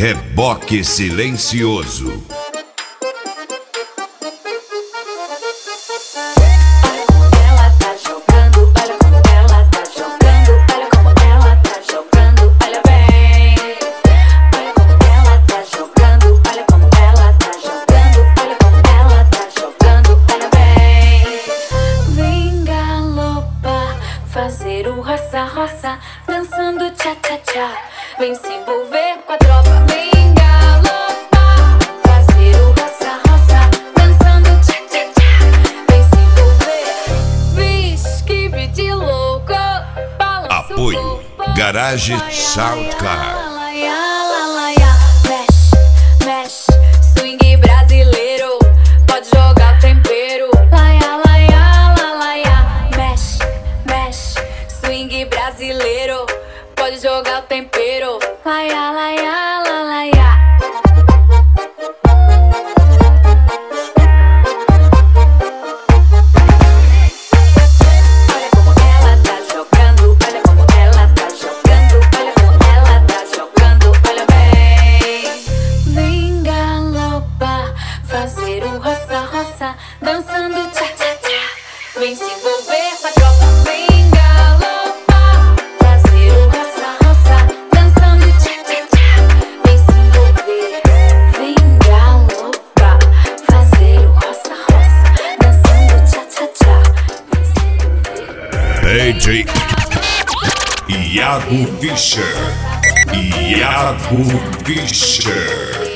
Reboque Silencioso. Fazer o roça-roça, dançando tchá-tchá-tchá. Vem se envolver com a tropa, vem galopar. Fazer o roça-roça, dançando tchá-tchá-tchá. Vem se envolver, vixe, que beat louco. Balança Apoio o corpo, Garage Sound Car. Mexe, mexe, swing brasileiro. Pode jogar o tempero. Swing brasileiro, pode jogar o tempero. Laia, laia, la, laia. Olha como ela tá jogando, olha como ela tá jogando, olha como ela tá jogando, olha bem. Vem galopar, fazer o roça-roça, dançando tchá-tchá-tchá. Vem se envolver com a tropa, vem. DJ Iago Fischer.